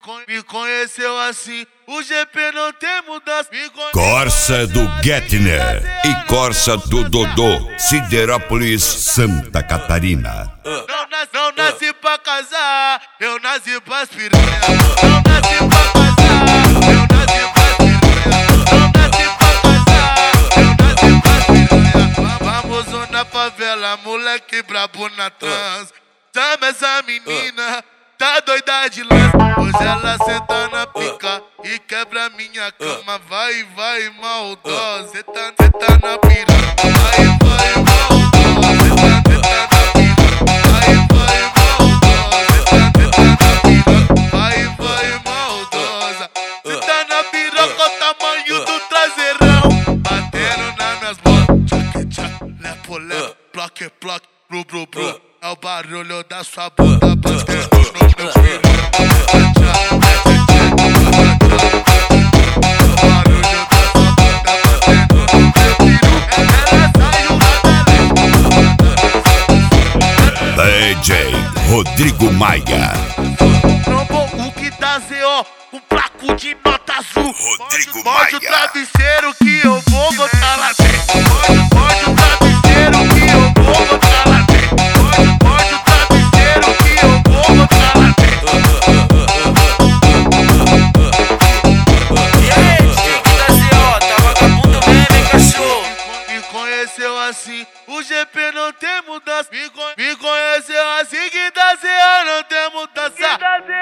Me conheceu assim, o GP não tem mudança. Corsa do Gettner e Corsa do Dodô, Siderópolis, Santa Catarina. Não nasci pra casar, eu nasci pra aspirar. Não nasci pra casar, eu nasci pra aspirar. Não nasci pra casar, eu nasci pra aspirar. Vamos na favela, moleque brabo na trans. Chama essa menina, tá doida de lance. Hoje ela senta na pica e quebra minha cama. Vai, maldosa, cê tá na piranha. Vai, maldosa, cê tá na piranha. Vai, maldosa, cê tá na piroca, o tamanho do traseirão. Batendo nas minhas bolas, lepo, ploque, bru. É o barulho da sua bunda batendo no meu filho. DJ Rodrigo Maia. Trombou o que dá ZO, um placo de nota azul. Rodrigo Morde o Maia. travesseiro que eu vou botar lá dentro. Morde o travesseiro que eu vou botar lá dentro. Morde o travesseiro que eu vou botar lá dentro. E aí, DJ da ZO, tá vagabundo mesmo, hein, cachorro? Me conheceu assim, o GP não tem mudança. Me conheceu assim, que da ZO não tem mudança.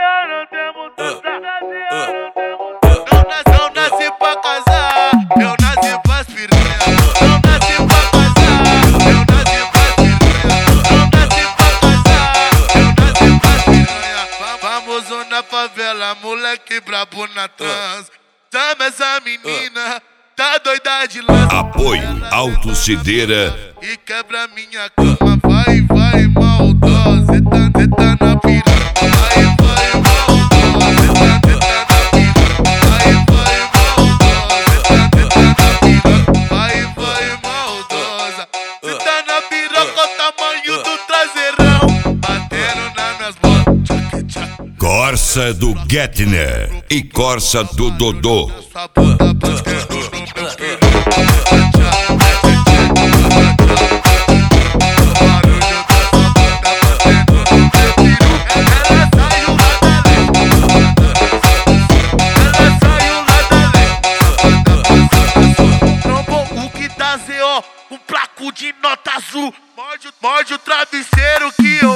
Não nasci pra casar, eu nasci pra aspirar. Não nasci pra casar, eu nasci pra aspirar. Não nasci pra casar, eu nasci pra aspirar. Vamos na favela, moleque brabo na trans. Chama essa menina, tá doida de lance. Apoio Autocideira E quebra minha cama. Vai, maldosa, cê tá na piranha. Vai, maldosa, cê tá na piranha. Vai, maldosa, cê tá na piranha. Vai, maldosa, cê tá na piroca, o tamanho do traseirão. Batendo nas minhas bolas, Corsa do Gettner e Corsa do Dodô. sua bunda batendo no meu filho. Um placo de nota azul. Morde o travesseiro que eu